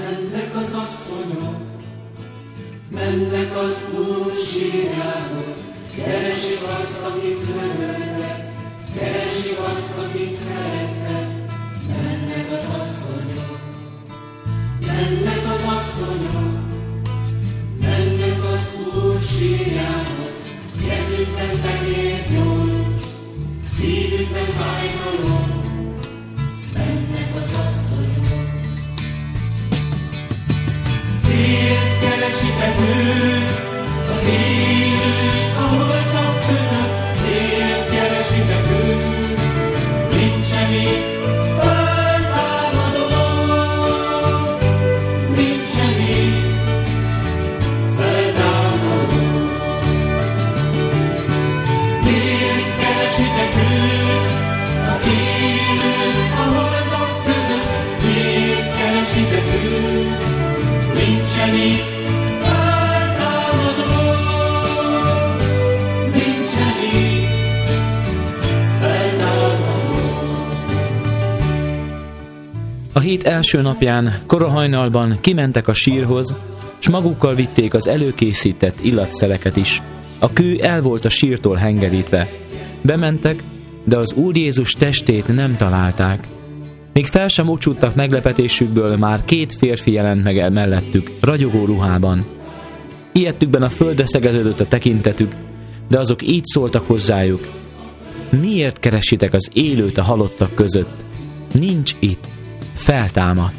Mennek az asszonyok, mennek az Úr sírjához, keresik azt, akit megöltek, keresik azt, akit szeretnek. Mennek az asszonyok, mennek az asszonyok, mennek az Úr sírjához, kezükben fehér gyógy, szívükben fájdalom. Mennek az asszonyok. Miért keresitek őt, az élőt, a holtak között? Miért keresitek őt? Nincsen itt feltámadó, nincsen itt feltámadó. Miért keresitek őt, az élőt, a holtak között? Miért keresitek őt? Nincsen itt feltámadó, nincsen itt feltámadó. A hét első napján, kora hajnalban kimentek a sírhoz, s magukkal vitték az előkészített illatszereket is. A kő el volt a sírtól hengerítve. Bementek, de az Úr Jézus testét nem találták. Még fel sem ocsúdtak meglepetésükből, már két férfi jelent meg el mellettük, ragyogó ruhában. Ijedtükben a földre szegeződött a tekintetük, de azok így szóltak hozzájuk: miért keresitek az élőt a halottak között? Nincs itt, feltámadt.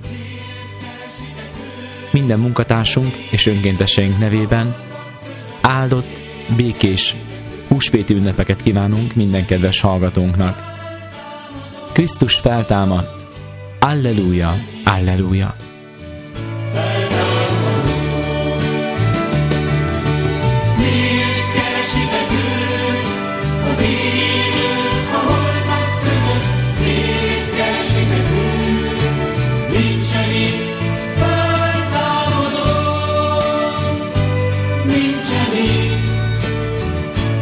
Minden munkatársunk és önkénteseink nevében áldott, békés húsvéti ünnepeket kívánunk minden kedves hallgatónknak. Krisztus feltámadt. Alleluja, alleluja. Miért keresitek őt, az élőt, a holtak között? Miért keresitek őt? Nincsen itt feltámadó, nincsen itt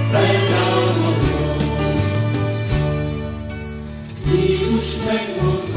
feltámadó. Jézus megmondta,